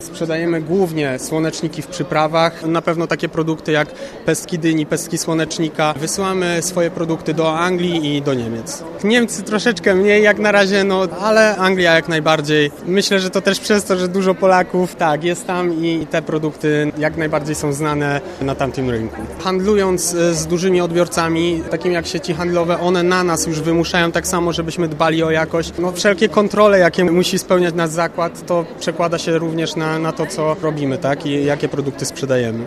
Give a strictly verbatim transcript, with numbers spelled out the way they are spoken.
Sprzedajemy głównie słoneczniki w przyprawach, na pewno takie produkty jak pestki dyni, pestki słonecznika. Wysyłamy swoje produkty do Anglii i do Niemiec. Niemcy troszeczkę mniej jak na razie, no ale Anglia jak najbardziej. Myślę, że to też przez to, że dużo Polaków tak jest tam i te produkty jak najbardziej są znane na tamtym rynku. Handlując z dużymi odbiorcami, takimi jak sieci handlowe, one na nas już wymuszają tak samo, żebyśmy dbali o jakość. No, wszelkie kontrole, jakie musi spełniać nasz zakład, to przekłada się również na, na to, co robimy, tak, i jakie produkty sprzedajemy.